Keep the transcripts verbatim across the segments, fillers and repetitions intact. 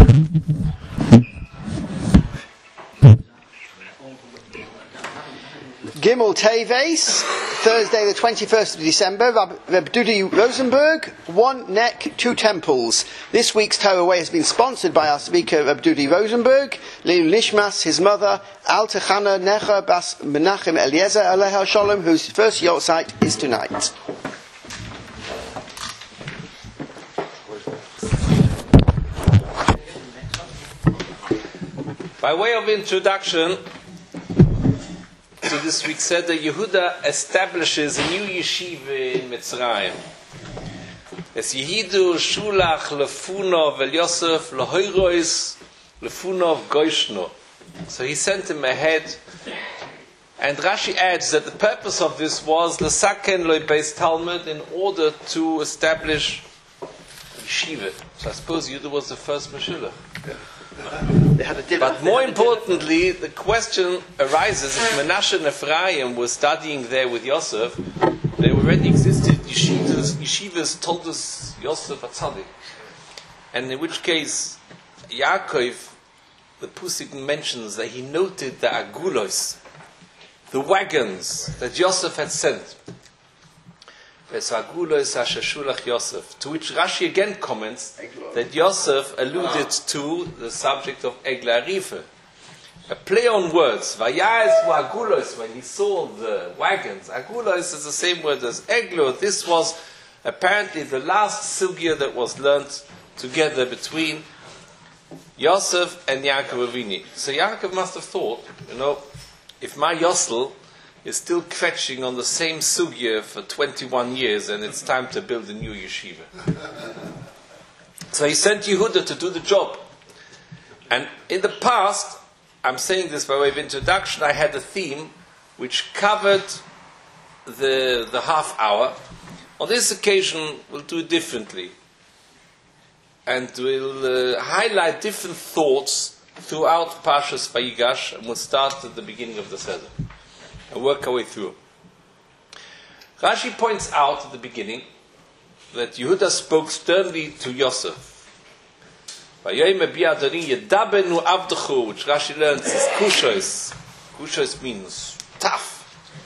Gimel Teves, Thursday the twenty-first of December, Reb Dudi Rosenberg, one neck, two temples. This week's Torah Way has been sponsored by our speaker Reb Dudi Rosenberg, Leilu Nishmas, his mother, Al Techana Necha Bas Menachem Eliezer Aleha Shalom, whose first yortzeit is tonight. By way of introduction to this week's Seder, Yehuda establishes a new yeshiva in Mitzrayim. Es Yehidu Shulach Lefunov El Yosef Lehoirois Lefunov Goishno. So he sent him ahead, and Rashi adds that the purpose of this was Lesaken Loi Beis Talmud, in order to establish yeshiva. So I suppose Yehuda was the first Meshilach. They had a dinner. But more importantly, the question arises: if Menashe and Ephraim were studying there with Yosef, there already existed yeshivas, yeshivas told us Yosef Atzadik. And in which case, Yaakov, the Pusik mentions that he noted the agulos, the wagons that Yosef had sent. To which Rashi again comments that Yosef alluded to the subject of Egla Arife. A play on words. Vayaz agulos, when he saw the wagons. Agulos is the same word as Eglo. This was apparently the last sugya that was learnt together between Yosef and Yaakov Avini. So Yaakov must have thought, you know, if my Yosel is still kvetching on the same sugya for twenty-one years, and it's time to build a new yeshiva. So he sent Yehuda to do the job. And in the past, I'm saying this by way of introduction, I had a theme which covered the, the half hour. On this occasion, we'll do it differently. And we'll uh, highlight different thoughts throughout Parshas Vayigash, and we'll start at the beginning of the Seder and work our way through. Rashi points out at the beginning that Yehuda spoke sternly to Yosef. Which Rashi learns is kushos. Kushos means tough.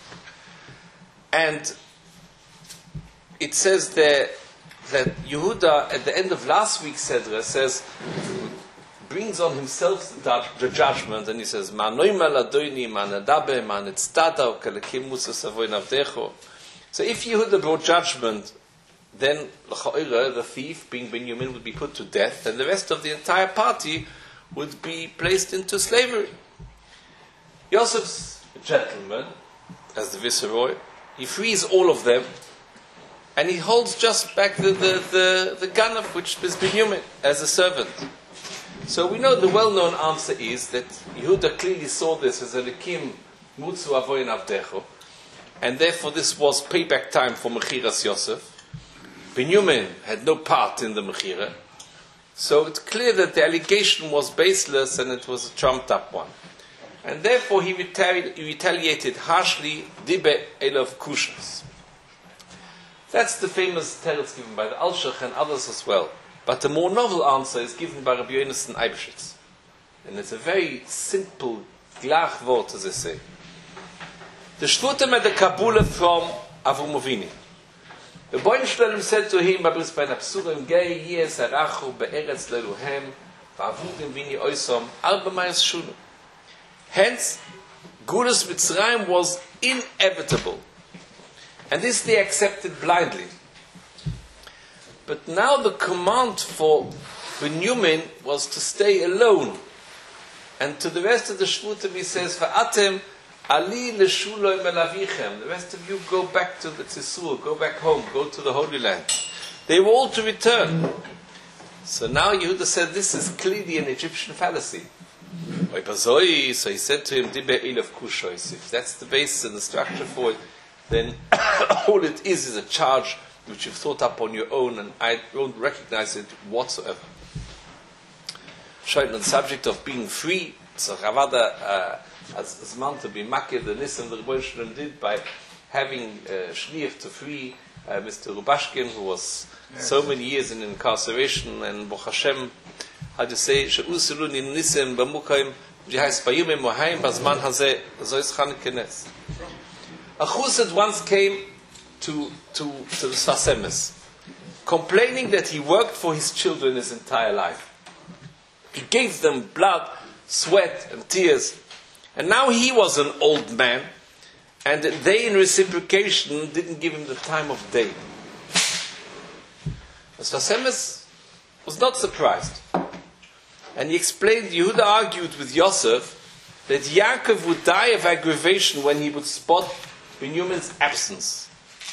And it says there that Yehuda, at the end of last week's Seder, says, brings on himself the judgment, and he says, so if Yehuda brought judgment, then the thief, being Binyamin, would be put to death, and the rest of the entire party would be placed into slavery. Yosef's a gentleman, as the Viceroy. He frees all of them, and he holds just back the, the, the, the Ganav, which is Binyamin, as a servant. So we know the well-known answer is that Yehuda clearly saw this as a Lekim Mutzu Avoyin Avdecho, and therefore this was payback time for Mechiras Yosef. Binyamin had no part in the Mechira, so it's clear that the allegation was baseless and it was a trumped-up one. And therefore he, retali- he retaliated harshly, Dibe Elov Kushas. That's the famous teretz given by the Alshach and others as well. But the more novel answer is given by Rabbi Yonasan Eibeshitz. And it's a very simple, glach word, as they say. The Shvutim had the Kabule from Avram Avinu. The Boin Shalom said to him, Babris Ben Absurim, Gei Yes Arachu Be'eretz Leluhem, Va'avudim Vini Oisom, Arba Mayas Shunu. Hence, Gulus Mitzrayim was inevitable. And this they accepted blindly. But now the command for Binyamin was to stay alone. And to the rest of the Shvutim he says, Va'atem Ali Leshuloim Elavichem. The rest of you go back to the Tzisur, go back home, go to the Holy Land. They were all to return. So now Yehuda said, this is clearly an Egyptian fallacy. So he said to him, Dibe Ilav Kushois. If that's the basis and the structure for it, then all it is is a charge which you've thought up on your own, and I don't recognize it whatsoever. Showing on the subject of being free, so Ravada, uh, as, as man to be makir, the Nissan the Rebbe Shalom did by having uh, shliach to free uh, Mister Rubashkin, who was yes. so many years in incarceration, and Baruch Hashem, how to say, she'usulu nisim b'mukaim, wie heißt, bei Yom Mohaim, bazman hazeh, so is Chanukah Nes. A Chusad once came to, to, to the Sfas Emes, complaining that he worked for his children his entire life. He gave them blood, sweat, and tears. And now he was an old man, and they, in reciprocation, didn't give him the time of day. The Sfas Emes was not surprised. And he explained, Yehuda argued with Yosef that Yaakov would die of aggravation when he would spot Binyamin's absence.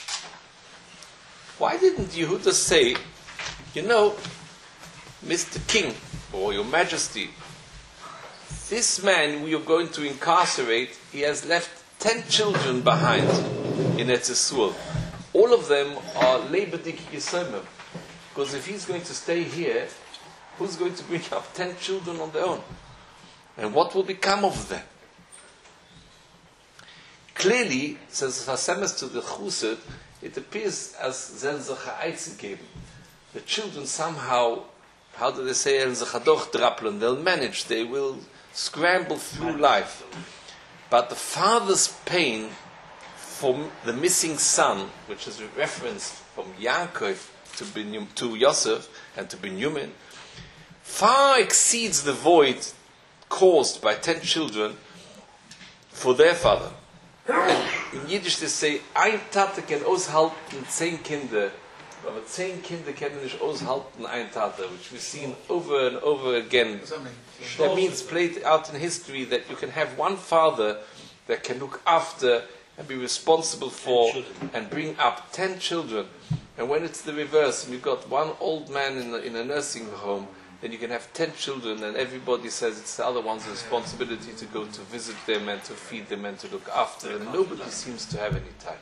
Why didn't Yehuda say, you know, Mister King, or Your Majesty, this man we are going to incarcerate, he has left ten children behind in Eretz Yisrael. All of them are Leibedik Yisomim. Because if he's going to stay here, who's going to bring up ten children on their own? And what will become of them? Clearly, says Sfas Emes to the Chusad, it appears as Zelzacha Eitzigeben. The children somehow, how do they say, they'll manage, they will scramble through life. But the father's pain for the missing son, which is referenced from Yaakov to, Binyum, to Yosef and to Binyamin, far exceeds the void caused by ten children for their father. And in Yiddish they say, ein Tate kann aushalten zehn Kinder, aber zehn Kinder können nicht aushalten ein Tate, which we've seen over and over again. That means played out in history that you can have one father that can look after and be responsible for and bring up ten children. And when it's the reverse, and you've got one old man in a, in a nursing home, then you can have ten children and everybody says it's the other one's responsibility to go to visit them and to feed them and to look after them. Nobody seems to have any time.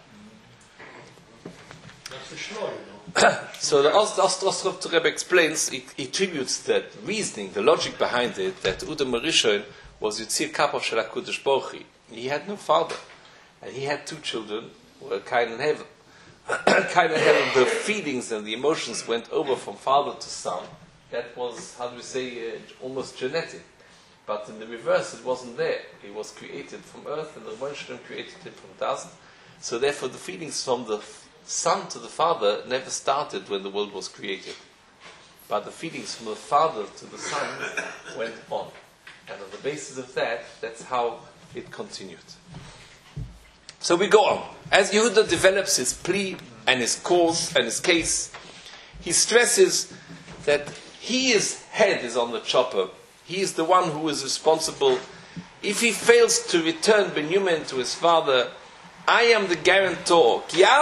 So the Ostrov Rebbe explains, he, he tributes that reasoning, the logic behind it, that Udam Rishon was Yitzir Kapov Shel HaKadosh Baruch Hu. He had no father. And he had two children who were Cain and Hevel. Cain and Hevel, the feelings and the emotions went over from father to son. That was, how do we say, uh, almost genetic. But in the reverse, it wasn't there. He was created from earth, and the Rebbeinu Shalom created him from dust. So therefore, the feelings from the son to the father never started when the world was created. But the feelings from the father to the son went on. And on the basis of that, that's how it continued. So we go on. As Yehuda develops his plea and his cause and his case, he stresses that his head is on the chopper. He is the one who is responsible. If he fails to return Binyamin to his father, I am the guarantor.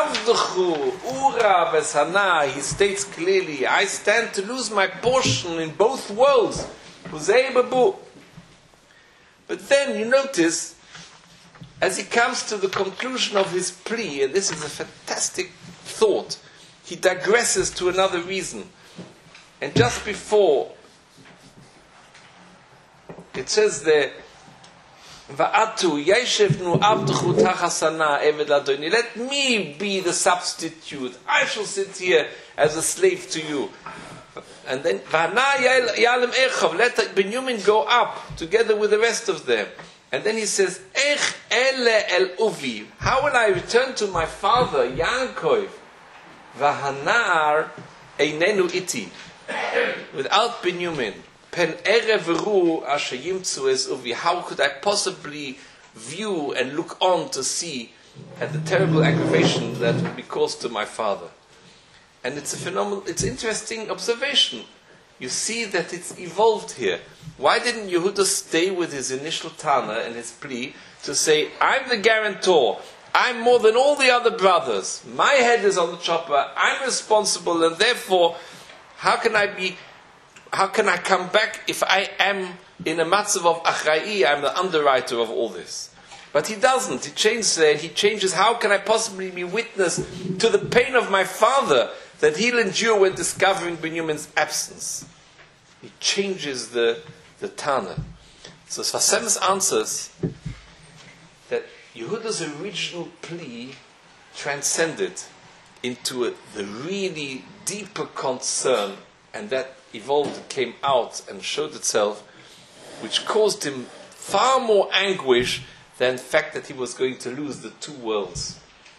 He states clearly, I stand to lose my portion in both worlds. But then you notice, as he comes to the conclusion of his plea, and this is a fantastic thought, he digresses to another reason. And just before, it says there, Va'atu yeshevnu avduchu tachasana eved ladoni. Let me be the substitute. I shall sit here as a slave to you. And then Va'na yalem echav. Let Binyamin go up together with the rest of them. And then he says, Ech ele el uvi. How will I return to my father Yaakov? V'hanar einenu iti. Without Binyamin. Pen ereveru asher yimtzu es uvi. How could I possibly view and look on to see at the terrible aggravation that would be caused to my father? And it's a phenomenal, it's an interesting observation. You see that it's evolved here. Why didn't Yehuda stay with his initial Tana and his plea to say, I'm the guarantor, I'm more than all the other brothers, my head is on the chopper, I'm responsible, and therefore, how can I be, how can I come back if I am in a matzav of achrai, I'm the underwriter of all this? But he doesn't. He changes there. He changes, how can I possibly be witness to the pain of my father that he'll endure when discovering Binyamin's absence? He changes the, the Tana. So Sfas Emes answers that Yehuda's original plea transcended into a, the really deeper concern, and that evolved and came out and showed itself, which caused him far more anguish than the fact that he was going to lose the two worlds.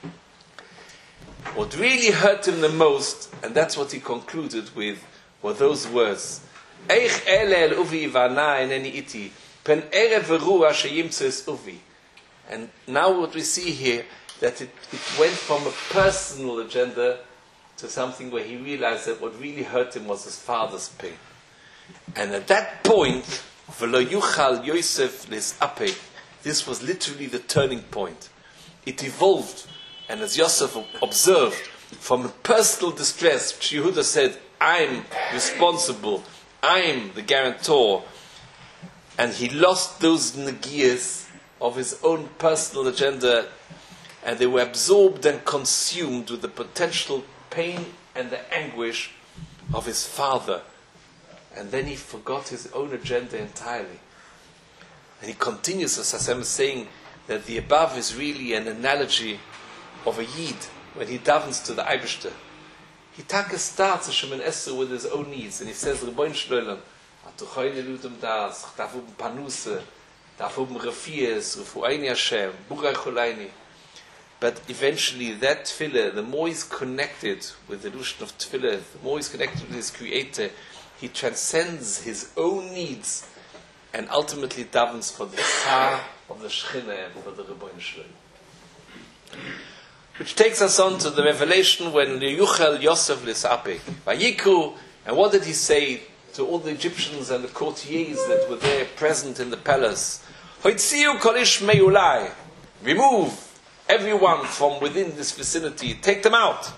What really hurt him the most, and that's what he concluded with, were those words, Eich ele el uvi vana eneni iti, pen erev veruah sheyimtzes uvi. And now what we see here, that it, it went from a personal agenda to something where he realized that what really hurt him was his father's pain. And at that point, v'lo yuchal Yosef lisapek, this was literally the turning point. It evolved, and as Yosef observed, from a personal distress, which Yehuda said, I'm responsible, I'm the guarantor, and he lost those negias of his own personal agenda, and they were absorbed and consumed with the potential pain and the anguish of his father. And then he forgot his own agenda entirely. And he continues, as Hashem is saying, that the above is really an analogy of a Yid when he davens to the Eibishter. He taka starts a Shemin Esrei with his own needs, and he says, Rebbeinu Shloilem, atuchoyne ludum das, darf oben panuse, darf oben refies, refuayni Hashem, burach cholayni. But eventually that tefillah, the more he's connected with the illusion of tefillah, the more he's connected with his Creator, he transcends his own needs and ultimately davens for the Tsar of the Shechina and for the Rebbeinu Shloilem. Which takes us on to the revelation when Yuchel Yosef Lisapik, Vayikru, and what did he say to all the Egyptians and the courtiers that were there present in the palace? Hoitziu kolish meyulai, remove everyone from within this vicinity, take them out.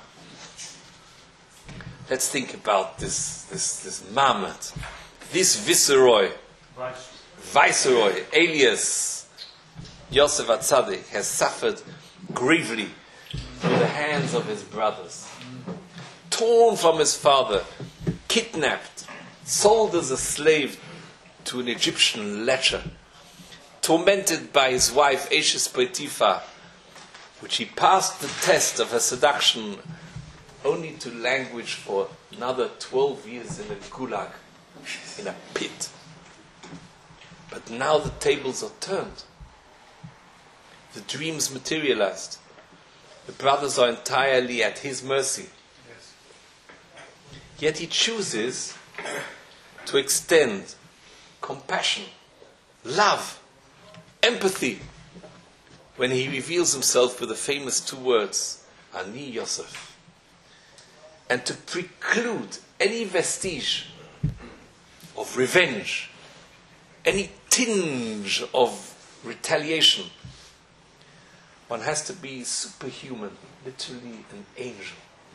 Let's think about this this this Mamet, this viceroy, Vice. viceroy, alias Yosef Atzadik, has suffered gravely through the hands of his brothers, torn from his father, kidnapped, sold as a slave to an Egyptian lecher, tormented by his wife Eshes Potiphar, which he passed the test of her seduction only to languish for another twelve years in a gulag, in a pit. But now the tables are turned. The dreams materialized. The brothers are entirely at his mercy. Yes. Yet he chooses to extend compassion, love, empathy, when he reveals himself with the famous two words, Ani Yosef, and to preclude any vestige of revenge, any tinge of retaliation. One has to be superhuman, literally an angel.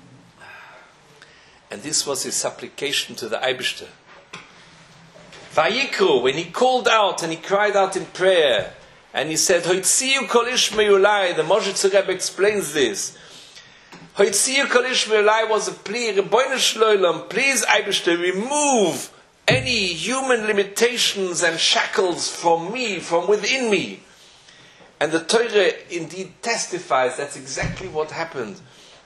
And this was his supplication to the Eibishter. Vayikru, when he called out and he cried out in prayer, and he said, Hoitziu kol ish meyulai, the Moshe Rebbe explains this. Hoitziu kol ish meyulai was a plea, Rebbeinu Shloilem, please Eibishter, remove any human limitations and shackles from me, from within me. And the Torah indeed testifies that's exactly what happened.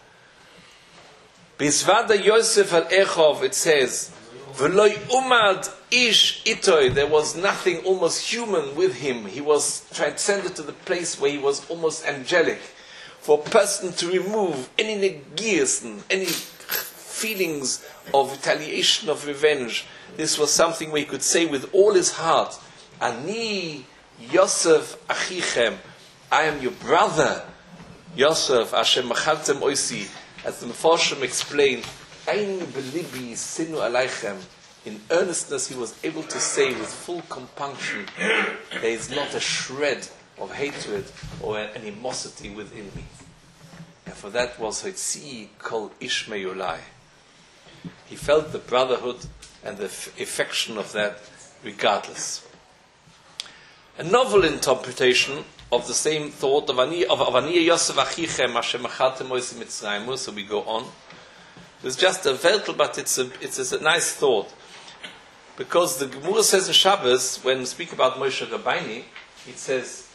Bizvada Yosef al Echov, it says, V'loi umad ish itoi, there was nothing almost human with him. He was transcended to the place where he was almost angelic. For a person to remove any negias, any feelings of retaliation, of revenge, this was something where he could say with all his heart, Ani Yosef achichem, I am your brother, Yosef, Hashem machaltem oisi, as the Mefarshim explained, Ein belibi sinu aleichem, in earnestness he was able to say with full compunction, there is not a shred of hatred or an animosity within me. And for that was Hoitzi kol ish meyulai. He felt the brotherhood and the f- affection of that regardless. A novel interpretation of the same thought of Ani of Ani Yosef Achichem Hashem Achaltem Moisi Mitzrayim. So we go on. It's just a veltel, but it's a it's a nice thought, because the Gemara says in Shabbos when we speak about Moshe Rabbeinu, it says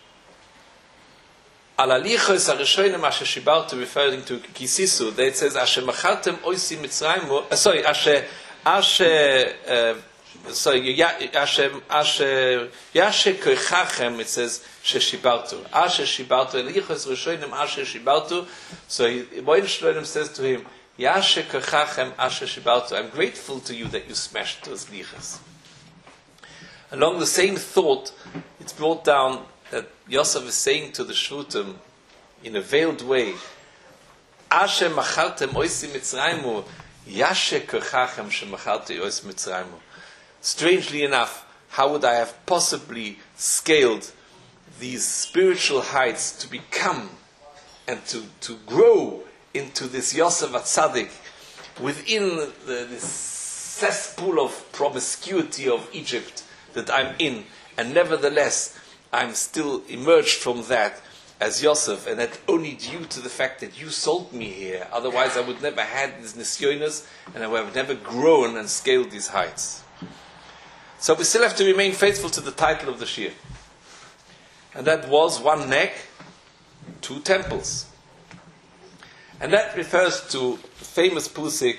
Al alichos harishonim asher shibartu, referring to Kisisu. There it says Hashem Achaltem Moisi Mitzrayim. Sorry, Asher Asher, uh, so Asher, Asher, Yasher Kochachem, it says, Sheshibartu. Asher Shibartu, Elichos Rishonim, Asher Shibartu. So Moed Shloim says to him, Yasher Kochachem, Asher Shibartu. I'm grateful to you that you smashed those lichas. Along the same thought, it's brought down that Yosef is saying to the Shvutim in a veiled way, Asher machaltem oisi mitzraymu, Yasher kochachem shemachalti ois mitzraymu. Strangely enough, how would I have possibly scaled these spiritual heights to become and to, to grow into this Yosef HaTzadik within the, this cesspool of promiscuity of Egypt that I'm in, and nevertheless I'm still emerged from that as Yosef, and that only due to the fact that you sold me here. Otherwise I would never had these nisyonos, and I would have never grown and scaled these heights. So we still have to remain faithful to the title of the Shir. And that was one neck, two temples. And that refers to the famous Pusik,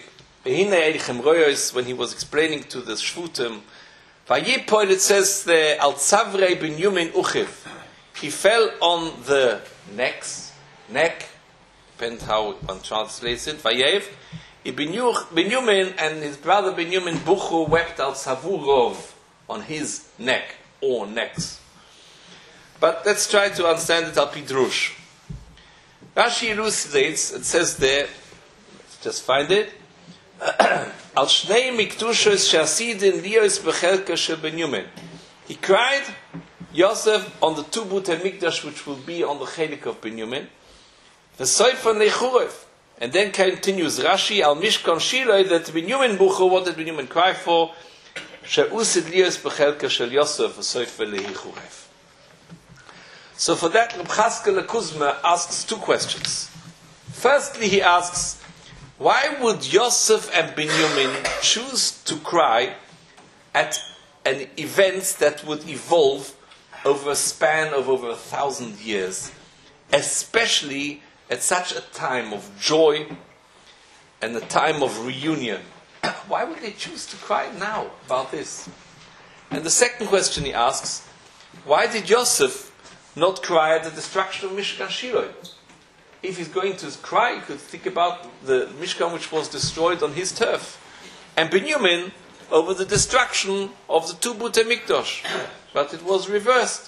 when he was explaining to the Shvutim, Vayipol, it says there, Al Tzavrei Binyamin Uchiv. He fell on the necks, neck, depends how one translates it, Vayev. Binyamin and his brother Binyamin Buchu wept Al Savurov, on his neck, or necks. But let's try to understand it al Pidrush. Rashi elucidates, it says there, let's just find it, Al Shnei Miktushos Shasidin Lios Bechelka Shel Binyamin. He cried, Yosef, on the two Butei Mikdash which will be on the Chelik of Binyamin. V'soifa Nechurev. And then continues Rashi, Al Mishkan Shiloh, that Binyamin Buchu, what did Binyamin cry for? She'usid Lios Bechelka Shel Yosef V'soifa Lechurev. So for that, Reb Chaskel Kuzma asks two questions. Firstly, he asks, why would Yosef and Binyamin choose to cry at an event that would evolve over a span of over a thousand years, especially at such a time of joy and a time of reunion? Why would they choose to cry now about this? And the second question he asks, why did Yosef not cry at the destruction of Mishkan Shiloh? If he's going to cry, he could think about the Mishkan which was destroyed on his turf. And Binyamin over the destruction of the two Butei Mikdash. But it was reversed.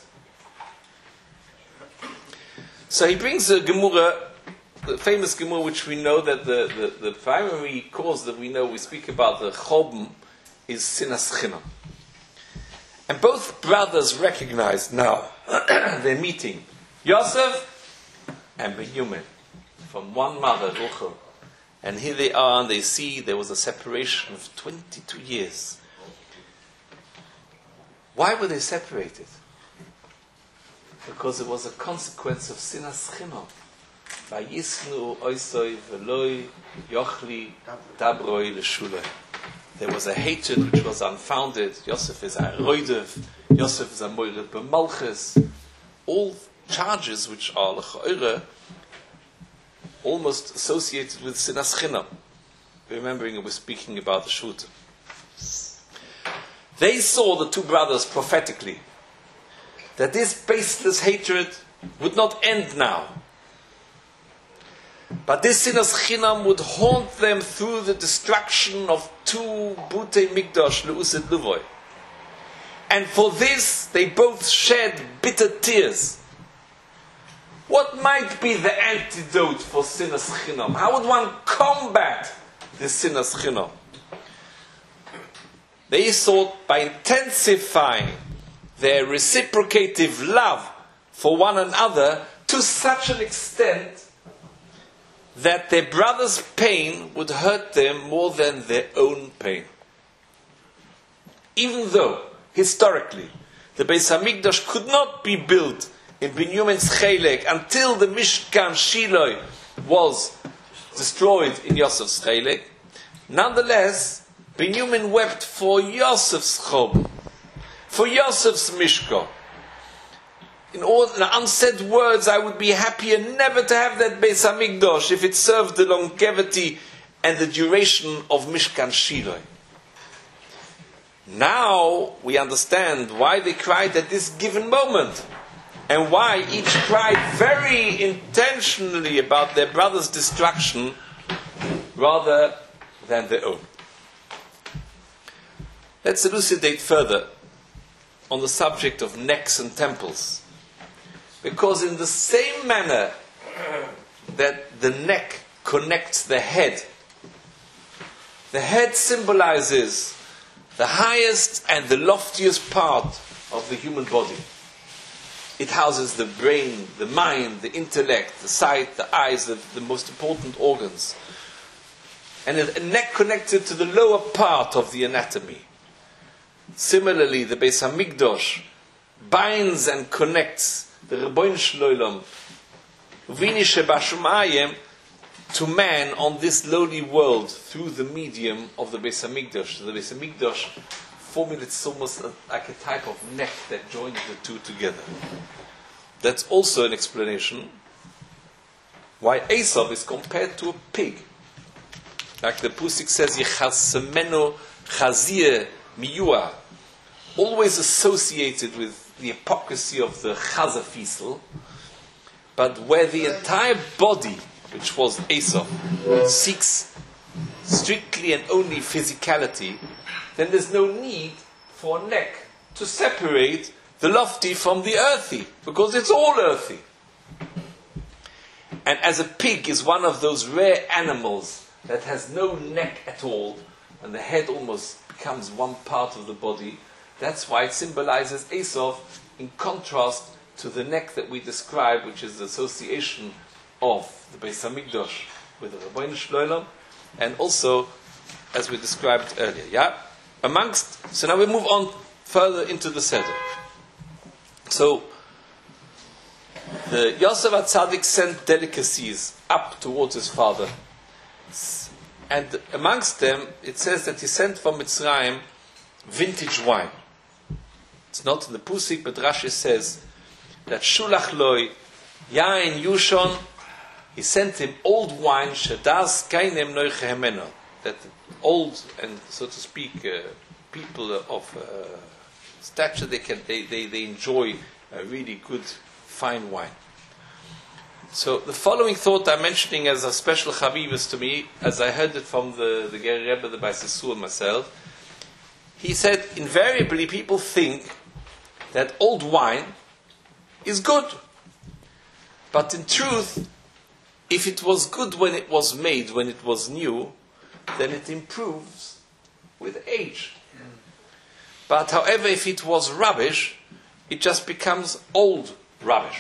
So he brings a Gemara, the famous Gemara which we know that the, the, the primary cause that we know, we speak about the Chobm, is Sinas Chinam. And both brothers recognize now, they're meeting, Yosef and Binyamin, from one mother, Ruchel. And here they are, and they see there was a separation of twenty-two years. Why were they separated? Because it was a consequence of Sinas Chinam. Vayisnu oisoi veloi yochli dabroi l'shulei. There was a hatred which was unfounded. Yosef is a roidev. Yosef is a moired b'malchus. All charges which are l'cha'ira, almost associated with Sinas Chinam. Remembering we're speaking about the Shvutim. They saw, the two brothers, prophetically, that this baseless hatred would not end now. But this Sinas Chinam would haunt them through the destruction of two Butei Mikdash, Leusid Luvoy. And for this, they both shed bitter tears. What might be the antidote for Sinas Chinam? How would one combat this Sinas Chinam? They sought by intensifying their reciprocative love for one another to such an extent that their brother's pain would hurt them more than their own pain. Even though, historically, the Beis HaMikdash could not be built in Binyamin's Chelek until the Mishkan Shiloh was destroyed in Yosef's Chelek, nonetheless, Binyamin wept for Yosef's Chob, for Yosef's Mishkan. In all in unsaid words, I would be happier never to have that Beis HaMikdash if it served the longevity and the duration of Mishkan Shiloh. Now we understand why they cried at this given moment, and why each cried very intentionally about their brother's destruction rather than their own. Let's elucidate further on the subject of necks and temples. Because in the same manner that the neck connects the head, the head symbolizes the highest and the loftiest part of the human body. It houses the brain, the mind, the intellect, the sight, the eyes, the, the most important organs. And a neck connected to the lower part of the anatomy. Similarly, the Beis Hamikdash binds and connects the Rebbeinu Shloim, Vini Shebashumayim, to man on this lowly world through the medium of the Beis Hamikdash. The Beis Hamikdash forming it's almost a, like a type of neck that joins the two together. That's also an explanation why Esau is compared to a pig. Like the Pusik says, Yechasemenu Chazir Miyua, always associated with the hypocrisy of the Chazafisel, but where the entire body, which was Esau, seeks strictly and only physicality, then there's no need for a neck to separate the lofty from the earthy, because it's all earthy. And as a pig is one of those rare animals that has no neck at all, and the head almost becomes one part of the body, that's why it symbolizes Esau in contrast to the neck that we describe, which is the association of the Beis Hamikdash with the Rebbeinu Shloim, and also, as we described earlier. Yeah? Amongst, so now we move on further into the Seder. So, the Yosef HaTzadik sent delicacies up towards his father. And amongst them, it says that he sent from Mitzrayim vintage wine. It's not in the Pusik, but Rashi says that Shulach Loi, Yain Yushon, he sent him old wine, Shadas Kainem Noiche Hemeno, that old and, so to speak, uh, people of uh, stature, they can they, they, they enjoy a really good, fine wine. So the following thought I'm mentioning as a special chavivus to me, as I heard it from the, the Ger Rebbe, the Beis Yisur, and myself. He said, invariably people think that old wine is good. But in truth, if it was good when it was made, when it was new, then it improves with age. But however, if it was rubbish, it just becomes old rubbish.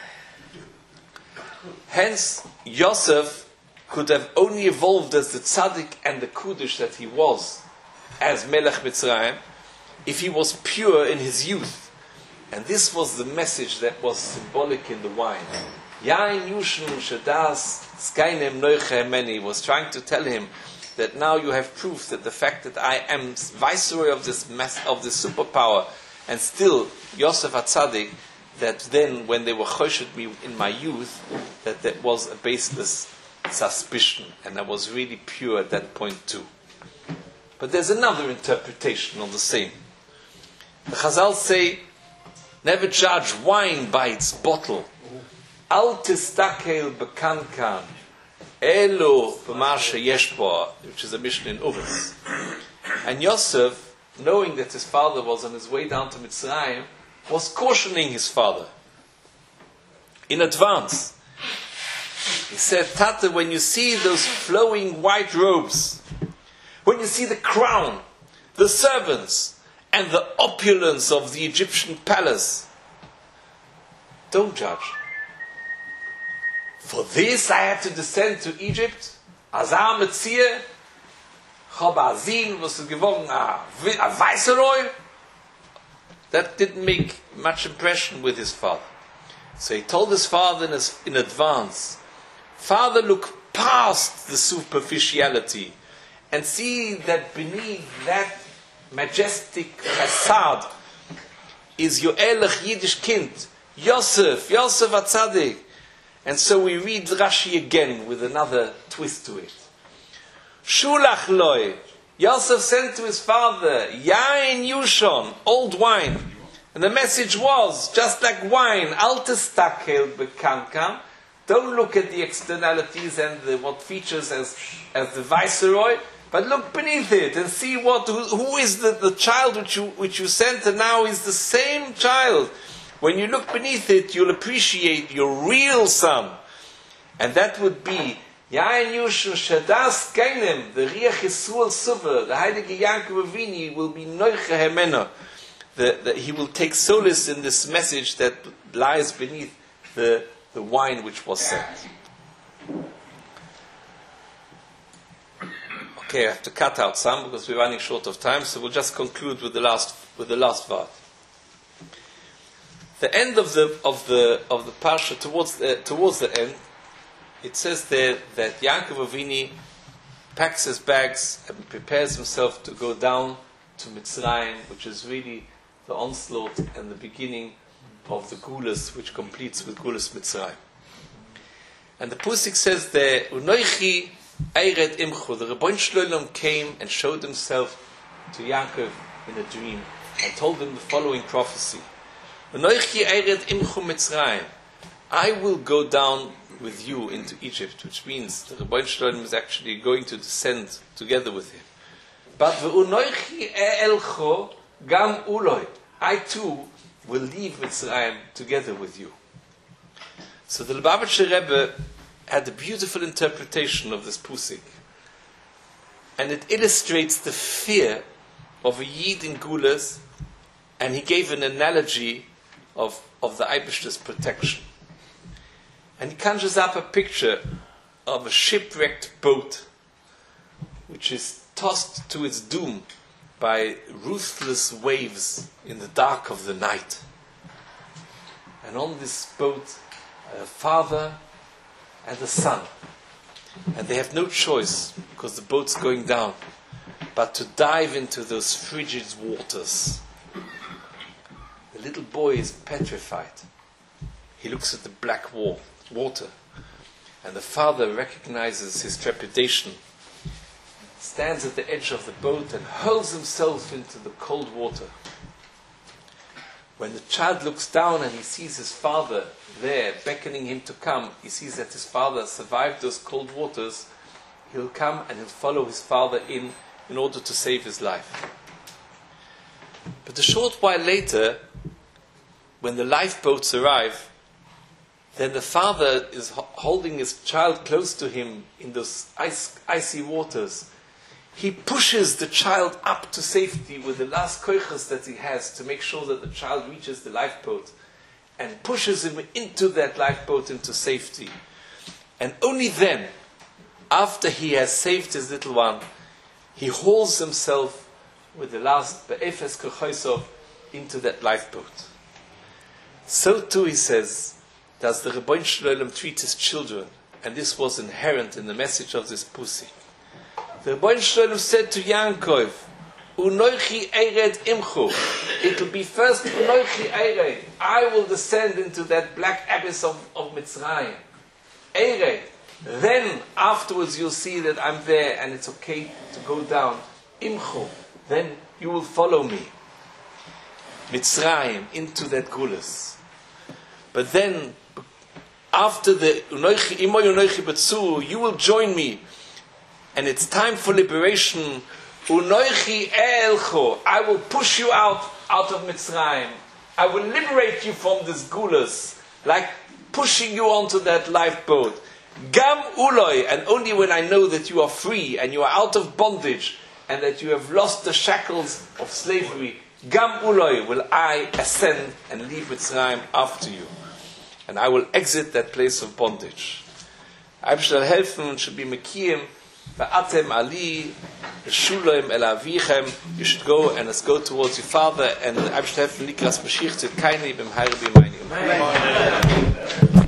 Hence, Yosef could have only evolved as the tzaddik and the kudish that he was, as Melech Mitzrayim, if he was pure in his youth. And this was the message that was symbolic in the wine. Yain Yushnu Shadas Skainem Noiche Hemeni was trying to tell him that now you have proof that the fact that I am viceroy of this mass, of this superpower, and still Yosef HaTzadik, that then when they were choshed me in my youth, that that was a baseless suspicion, and I was really pure at that point too. But there's another interpretation on the same. The Chazal say, never judge wine by its bottle. Al tistakel bekankan elo b'mar sheyesh bo, which is a Mishnah in Uvas. And Yosef, knowing that his father was on his way down to Mitzrayim, was cautioning his father in advance. He said, Tata, when you see those flowing white robes, when you see the crown, the servants, and the opulence of the Egyptian palace, don't judge. For this I had to descend to Egypt, Azar Metzir, Chobazin, was geworden a Viceroy. That didn't make much impression with his father. So he told his father in, his, in advance, Father, look past the superficiality and see that beneath that majestic facade is your Elech Yiddish kind, Yosef, Yosef HaTzadik. And so we read Rashi again with another twist to it. Shulach loy, Yosef sent to his father, Yain Yushon, old wine. And the message was, just like wine, Al testakel bekankan, don't look at the externalities and the, what features as, as the viceroy, but look beneath it and see what who, who is the, the child which you, which you sent, and now is the same child. When you look beneath it, you'll appreciate your real son. And that would be Yain Yushon Shadas Keinem, the Riach Yisrael Suva, the Heilige Yaakov Avini will be Noiche Hemena. That he will take solace in this message that lies beneath the, the wine which was sent. Okay, I have to cut out some because we're running short of time, so we'll just conclude with the last with the last part. The end of the of the of the parsha, towards the, towards the end, it says there that Yaakov Avini packs his bags and prepares himself to go down to Mitzrayim, which is really the onslaught and the beginning of the Gulas, which completes with Gulas Mitzrayim. And the Pusik says there, Unoichi Eiret Imchu, the Rebbein Shloilem came and showed himself to Yaakov in a dream and told him the following prophecy. Unoichi Eiret Imchu Mitzrayim, I will go down with you into Egypt, which means the Rebbein Shloilem is actually going to descend together with him. But Unoichi Elcho Gam Uloi, I too will leave Mitzrayim together with you. So the Lubavitcher Rebbe had a beautiful interpretation of this pusik, and it illustrates the fear of a Yid in Gulas, and he gave an analogy of, of the Eibishter's protection. And he conjures up a picture of a shipwrecked boat which is tossed to its doom by ruthless waves in the dark of the night. And on this boat, a father and a son. And they have no choice, because the boat's going down, but to dive into those frigid waters. The little boy is petrified. He looks at the black wall, water, and the father recognizes his trepidation, stands at the edge of the boat and hurls himself into the cold water. When the child looks down and he sees his father there beckoning him to come, he sees that his father survived those cold waters, he'll come and he'll follow his father in in order to save his life. But a short while later, when the lifeboats arrive, then the father is ho- holding his child close to him in those ice, icy waters. He pushes the child up to safety with the last koiches that he has to make sure that the child reaches the lifeboat, and pushes him into that lifeboat into safety. And only then, after he has saved his little one, he hauls himself with the last be'efes kochosov into that lifeboat. So too, he says, does the Rebbein Shloilem treat his children, and this was inherent in the message of this pusik. The Rebbein Shloilem said to Yaakov, Unoichi Eiret Imchu. It will be first Unoichi Eiret. I will descend into that black abyss of, of Mitzrayim. Eiret. Then afterwards you'll see that I'm there and it's okay to go down. Imchu. Then you will follow me. Mitzrayim, into that Gulas. But then, after the Unoichi Imoy Unoichi Betzu, you will join me. And it's time for liberation. Unoichi Elcho. I will push you out, out of Mitzrayim. I will liberate you from this Gulas, like pushing you onto that lifeboat. Gam Uloi, and only when I know that you are free and you are out of bondage and that you have lost the shackles of slavery, Gam Uloi, will I ascend and leave Mitzrayim after you. And I will exit that place of bondage. I shall helfen and shall be Mekiyim. Va'atem Ali, Shuloim el Avichem. You should go and let's go towards your father. And I shall helfen Likras Mashiach to kindly b'mhayr b'mayim.